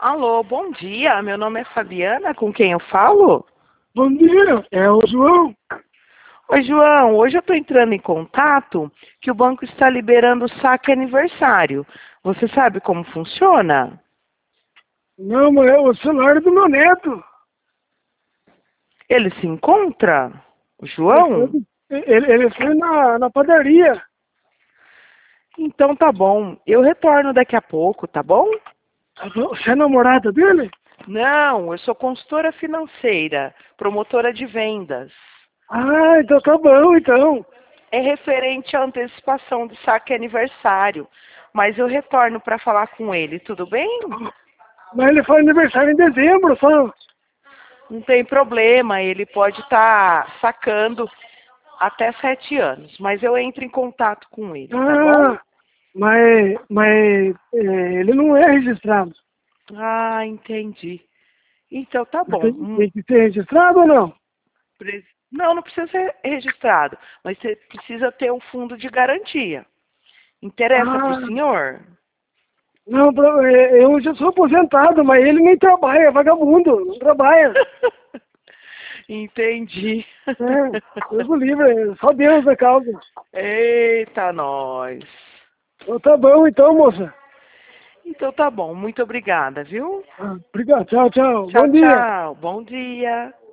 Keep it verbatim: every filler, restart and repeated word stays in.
Alô, bom dia. Meu nome é Fabiana, com quem eu falo? Bom dia, é o João. Oi, João. Hoje eu estou entrando em contato que o banco está liberando o saque aniversário. Você sabe como funciona? Não, mas é o celular do meu neto. Ele se encontra? O Ele João? foi, ele, ele foi na, na padaria. Então tá bom. Eu retorno daqui a pouco, tá bom? Tá bom? Você é namorada dele? Não, eu sou consultora financeira, promotora de vendas. Ah, então tá bom, então. É referente à antecipação do saque aniversário, mas eu retorno para falar com ele, tudo bem? Mas ele faz aniversário em dezembro, só. Não tem problema, ele pode estar sacando até sete anos, mas eu entro em contato com ele, tá bom? Ah, mas, mas é, ele não é registrado. Ah, entendi. Então tá Mas bom. Tem, Hum, tem que ser registrado ou não? pre- Não, não precisa ser registrado, mas você precisa ter um fundo de garantia. Interessa para o Ah, senhor? não, pra- é, eu já sou aposentado, mas ele nem trabalha, é vagabundo, não trabalha. Entendi. É, Deus o livre, é só Deus da causa. Eita, nós. Então tá bom então, moça. Então tá bom, muito obrigada, viu? Ah, obrigado, tchau, tchau. Tchau, Bom dia. tchau. Bom dia.